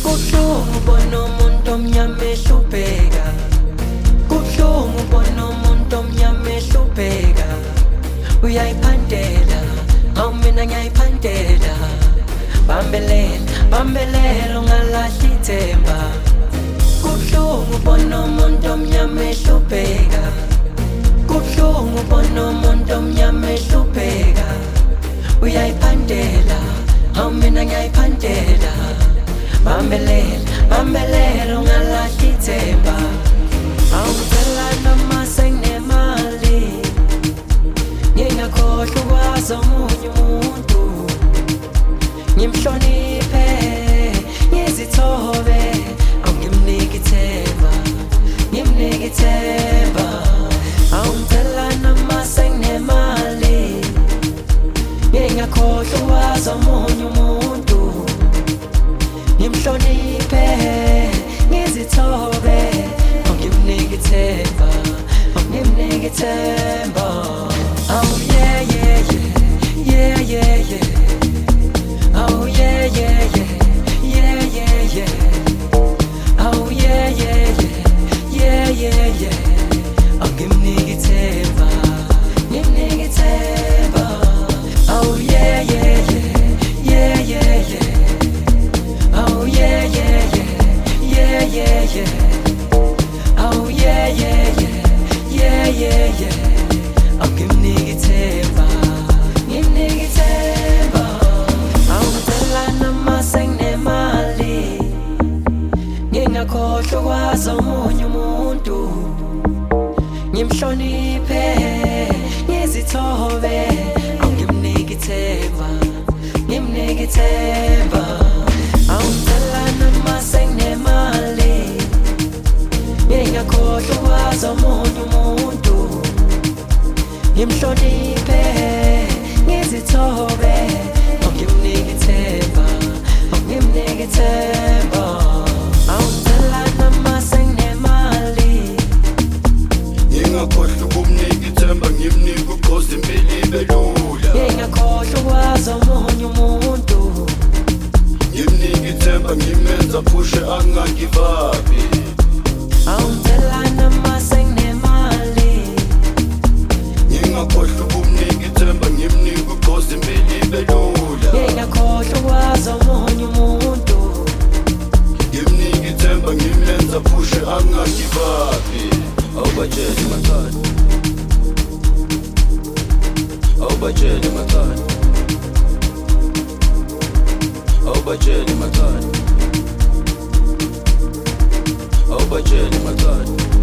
Kubuhlungu ubona umuntu omnyama ehlupheka, kubuhlungu ubona umuntu omnyama ehlupheka. Uyayiphandela, awu mina ngiyayiphandela. Bambelela, bambelela ungalahli ithemba. Kubuhlungu ubona umuntu omnyama ehlupheka, kubuhlungu ubona umuntu omnyama ehlupheka. Uyayiphandela, awu mina ngiyayiphandela. Bambelela, bambelela ungalahli ithemba. Awucela noma senginemali, ngingakhohlwa ukwazi omunye umuntu. Ngimhloniphe, ngizithobe, awungimnike ithemba, ngimnike ithemba. Awucela noma senginemali, ngingakhohlwa ukwazi omunye umuntu. Ngimhloniphe, ngizithobe, awungimnike ithemba, awungimnike ithemba. Oh yeah yeah yeah, yeah yeah yeah. Oh yeah yeah yeah, yeah yeah yeah. Oh yeah yeah yeah, yeah yeah yeah. Awungimnike ithemba, ngimnike ithemba. Oh yeah yeah yeah, yeah yeah yeah. Oh yeah yeah yeah, yeah yeah yeah. Oh yeah yeah yeah, yeah yeah yeah. Awungimnike ithemba, ngimnike ithemba. Awucela noma senginemali, ngingakhohlwa ukwazi omunye umuntu. Ngimhloniphe, ngizithobe, awungimnike ithemba, ngimnike ithemba. Awucela noma senginemali, ngingakhohlwa ukwazi omunye umuntu. Ngimhloniphe, ngizithobe, awungimnike ithemba, awungimnike ithemba. Awucela noma senginemali, ngingakhohlwa ukumnika ithemba, ngimnike ugqozi impilo ibe lula. ngingakhohlwa ukwazi omunye umuntu. Ngimnike ithemba, ngimenza phushe angangivapi. Awucela noma senginemali, ngingakhohlwa ukumnika ithemba, ngimnike ugqozi impilo ibe lula. ngingakhohlwa ukwazi omunye umuntu. Ngimnike ithemba, ngimenza phushe angangivapi. Awubatsheli mathanda, awubatsheli mathanda, awubatsheli mathanda, awubatsheli mathanda.